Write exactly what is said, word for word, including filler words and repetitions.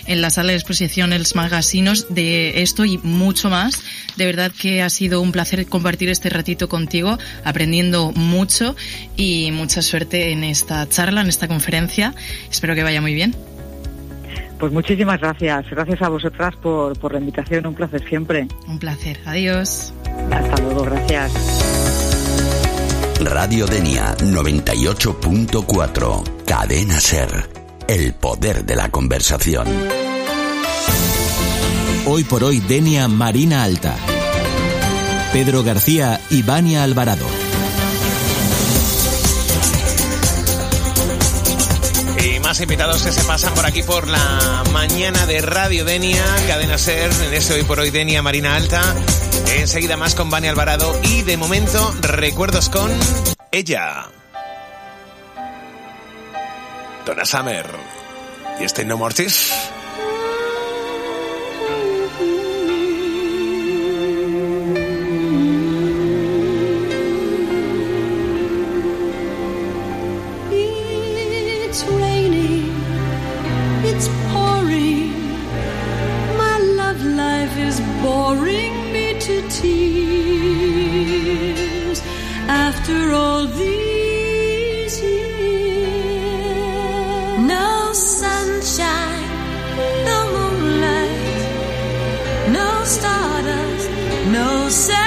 en la sala de exposición Els Magasinos de esto y mucho más. De verdad que ha sido un placer compartir este ratito contigo, aprendiendo mucho y mucha suerte en esta charla, en esta conferencia. Espero que vaya muy bien. Pues muchísimas gracias. Gracias a vosotras por, por la invitación. Un placer siempre. Un placer. Adiós. Hasta luego. Gracias. Radio Denia noventa y ocho punto cuatro. Cadena SER. El poder de la conversación. Hoy por hoy Denia Marina Alta. Pedro García y Vania Alvarado. Y más invitados que se pasan por aquí por la mañana de Radio Denia, Cadena SER, en este Hoy por hoy Denia Marina Alta. Enseguida más con Vania Alvarado y de momento recuerdos con ella. Donna Summer y este No Mortis. It's raining, it's pouring, my love life is boring me to tears after all these years. No sunshine, no moonlight, no stardust, no sun.